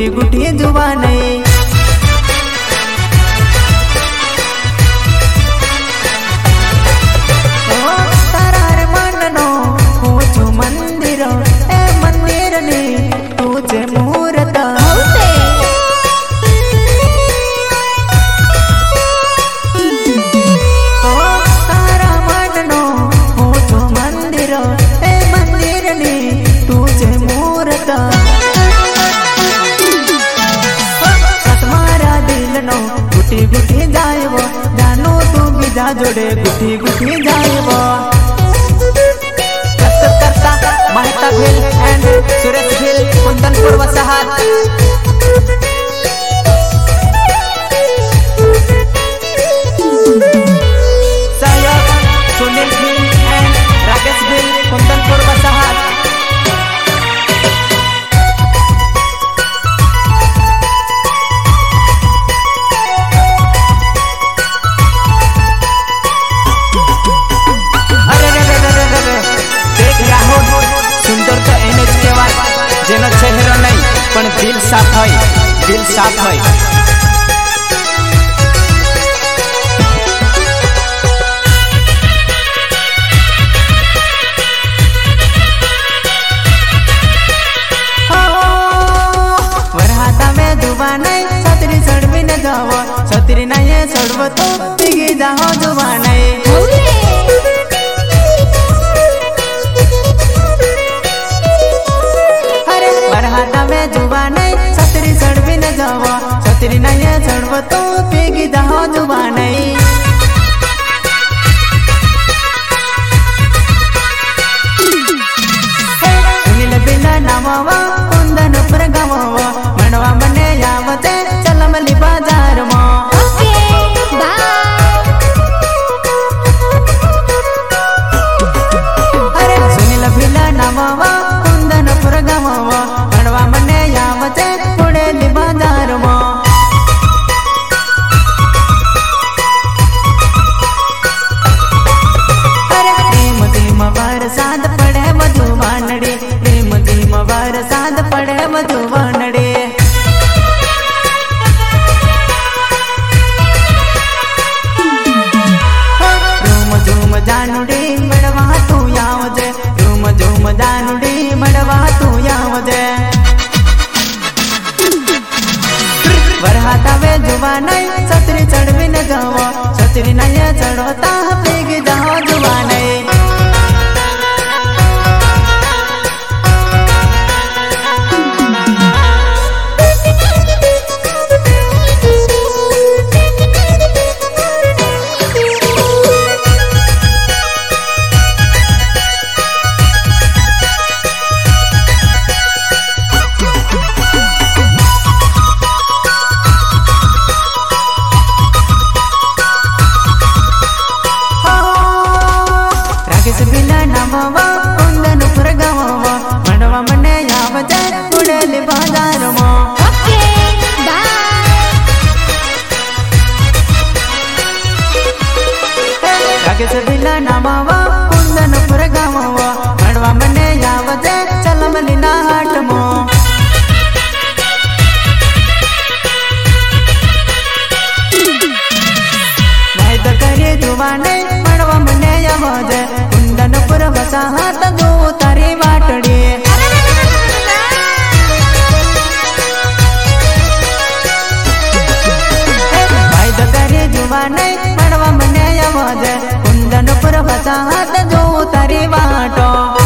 गुठी गुठी जुबाने तारार माननो पूछो मंदिर ए मंदिर ने तुझे मूर्त तारा माननो पूछो मंदिर ए मंदिर ने तुझे मूर्त मारा दिल नो गुटी गुटी जाएवो जानो तू बीजा जोड़े गुटी गुटी जाएवो करता महता भिल एंड सुरेश भिल कुंदनपुर वसाहत सहयोग सुनील भिल एंड राकेश भिल कुंदनपुर वसाहत जेनो चेहरा नहीं पण दिल साफ है दिल साफ है वरहाता में जुबा नहीं छतरी चढ़वी न जाओ छतरी नहीं चढ़व तो दिगी जाओ जुबा नहीं हाथा में जुबा नहीं छतरी चढ़वी न जावा छतरी नहीं चढ़व तो पीगी जाओ जुबा नहीं सुनील बिना नामावा कुंदनपुर गावावा मनवा मने यावते चलमली बाजार में सुनील बिना नामावा कुंदनपुर गावावा मने यावते पुड़ेली बाजार में प्रेम धीम बरसात पड़े मधुवानड़ी प्रेम धीम बरसात पड़े मधुवानड़ी रूम झूम जानुड़ी मड़वा तू यावजे रूम झूम जानुड़ी मड़वा तू यावजे वरहाता वे जुबा नहीं छतरी चढ़वी न जाओ छतरी नहीं चढ़वता पीगी जाओ जुबा नहीं कुंदनपुर गावावा मनवा मने यावते पुड़ेली बाजार में राकेश बिना नामावा कुंदनपुर गावावा मनवा मने यावते चलमली ना हाट में महत करे जुबाने मनवा मने यावते कुंदनपुर वसाहत दो तारी बाटड़ी भाई करे जुबा नहीं मनवा मने यावजे कुंदनपुर वसाहत दो तारी बाटो